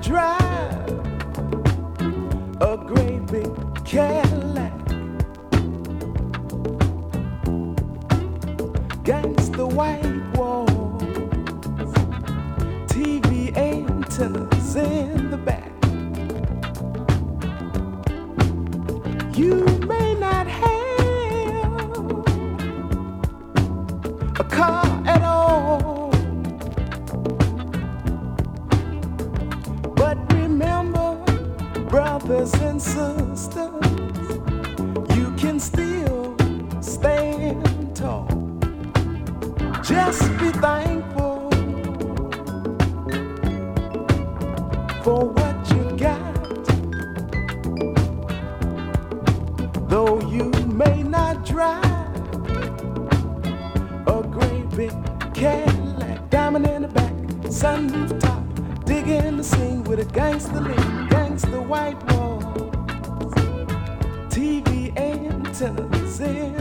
drive a great big Cadillac, against the white walls, TV antennas in the back. You may not have a car at all, but remember, brothers and sisters, you can still stand tall. Just be thankful for what you got, though you may not drive a great big Cadillac, diamond in the back, sunroof top, digging the scene with a gangster lean, gangster white walls, TV antennas in